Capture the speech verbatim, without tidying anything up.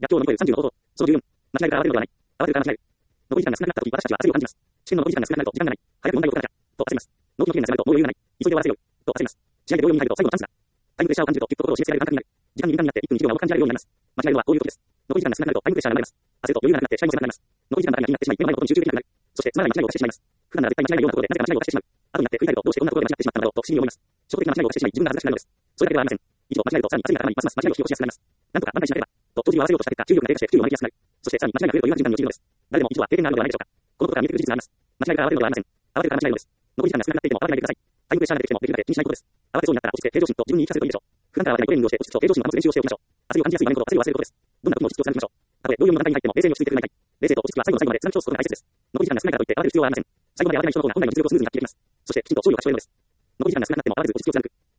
逆境を乗り越えるさんじゅうの方法。そのじゅうよん、間違えるから慌てるのではない。慌てるから間違える。残り時間が少なくなったとき、私たちは焦りを感じます。試験の残り時間が少なくなると時間がない。早く問題を解かなきゃ。と焦ります。納期の期限が迫るともう余裕がない。急いで終わらせよう。と焦ります。試合で秒読みに入ると最後のチャンスだ。タイムプレッシャーを感じると、ぎゅっと心を締め付けられる感覚になる。時間に敏感になっていっぷんにじゅうびょうが重く感じられるようになります。間違えるのはこういうことです。残り時間が少なくなるとタイムプレッシャーが生まれます。焦ると余裕がなくなって試合も狭くなります。残り時間ばかりが気になってしまい、目の前のことに集中できなくなる。そしてつまらない間違いを犯してしまいます。普段なら絶対間違いないようなところでなぜか間違いを犯してしまう。後になって振り返るとどうしてこんなところで間違ってしまったのだろうと不思議に思います。衝動的な間違いを犯してしまい自分が恥ずかしくなるのです。それだけではありません。以上、間違えるとさらに焦りが高まり、ますます間違いを引き起こしやすくなります。なんとか挽回しなければ、と当時を合わせようとした結果、注意力が低下して不注意を招きやすくなる。そしてさらに間違いが増えるという悪循環に陥るのです。誰でも一度は経験があるのではないでしょうか。このことから見えてくる事実があります。間違いから慌てるのではありません。慌てるから間違えるのです。残り時間が少なくなっていても慌てないでください。タイムプレッシャーが出てきてもできるだけ気にしないことです。慌てそうになったら落ち着いて平常心と自分に言い聞かせるといいでしょう。普段から慌てないトレーニングをして落ち着くと平常心を保つ練習をしておきましょう。焦りを感じやすい場面ほど焦りを忘れることです。どんな時も落ち着きを貫きましょう。たとえ秒読みの段階に入っても冷静に落ち着いてくれないかい。冷静と落ち着きは最後の最後まで貫き通すことが大切です。残り時間が少ないからといって慌てる必要はありません。最後まで慌てない人の方が本来の実力をスムーズに発揮できます。そしてきちんと勝利を勝ち取れるのです。残り時間が少なくなっても慌てず落ち着きを貫く。